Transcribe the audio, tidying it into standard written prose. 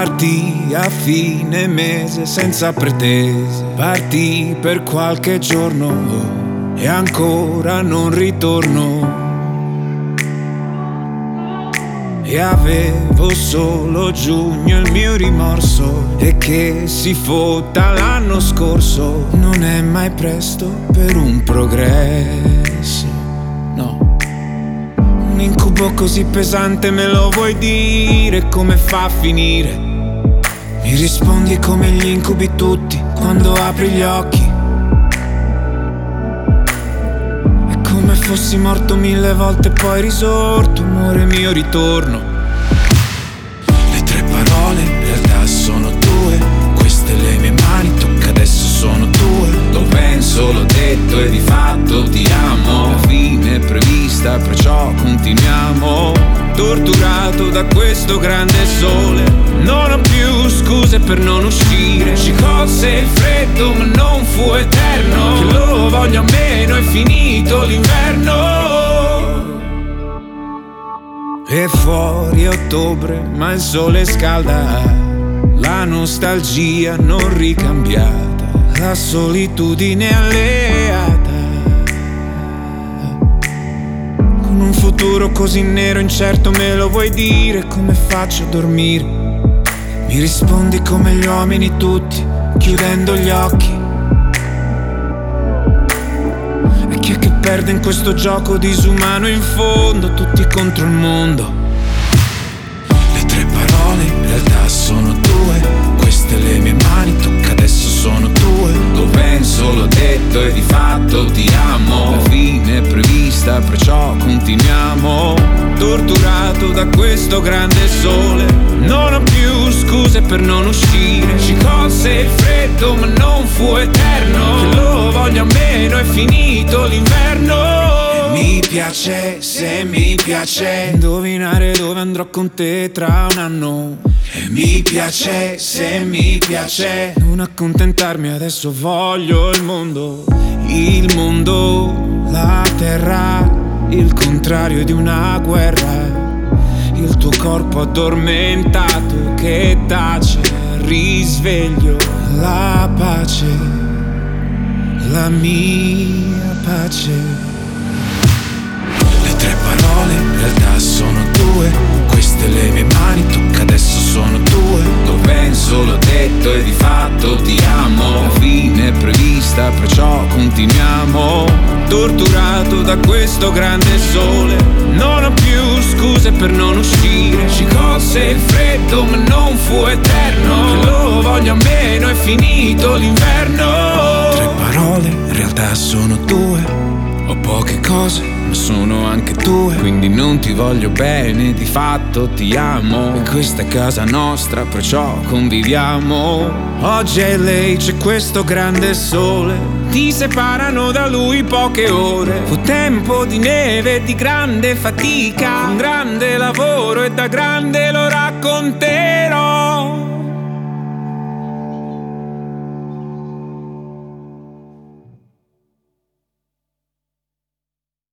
Partì a fine mese senza pretese, partì per qualche giorno e ancora non ritorno. E avevo solo giugno il mio rimorso, e che si fotta l'anno scorso. Non è mai presto per un progresso, no. Un incubo così pesante, me lo vuoi dire come fa a finire? Mi rispondi come gli incubi tutti quando apri gli occhi. È come fossi morto 1000 volte e poi risorto, amore mio ritorno. Le tre parole in realtà sono due, queste le mie mani, tocca adesso sono tue. Lo penso, l'ho detto e di fatto ti amo. La fine è prevista, perciò continuiamo. Torturato da questo grande sole, non ho più scuse per non uscire. Ci cose il freddo ma non fu eterno, che lo voglio a meno, è finito l'inverno. E fuori è ottobre ma il sole scalda, la nostalgia non ricambiata, la solitudine alleata. Con un futuro così nero incerto, me lo vuoi dire come faccio a dormire? Mi rispondi come gli uomini tutti, chiudendo gli occhi. E chi è che perde in questo gioco disumano in fondo, tutti contro il mondo? Le tre parole in realtà sono due, queste le mie mani, tocca adesso sono tue. Lo penso, l'ho detto e di fatto ti amo. La fine è prevista, perciò continuiamo. Torturato da questo grande sole, non ho più scuse per non uscire. Ci cose il freddo ma non fu eterno, che lo voglio a meno, è finito l'inverno. Mi piace, se mi piace, indovinare dove andrò con te tra un anno. E mi piace, se mi piace, non accontentarmi adesso, voglio il mondo. Il mondo, la terra, il contrario di una guerra. Il tuo corpo addormentato che tace al risveglio. La pace, la mia pace. Le tre parole in realtà sono due, queste le mie mani, tocca adesso sono tue. Lo penso, l'ho detto e di fatto ti amo. La fine è prevista, perciò continuiamo. Torturato da questo grande sole, non ho più scuse per non uscire. Ci cose il freddo ma non fu eterno, che lo voglio a meno, è finito l'inverno. Tre parole in realtà sono due, ho poche cose ma sono anche tue, quindi non ti voglio bene, di fatto ti amo. E questa è casa nostra, perciò conviviamo. Oggi è lei, c'è questo grande sole, ti separano da lui poche ore. Fu tempo di neve e di grande fatica, un grande lavoro e da grande lo racconterò.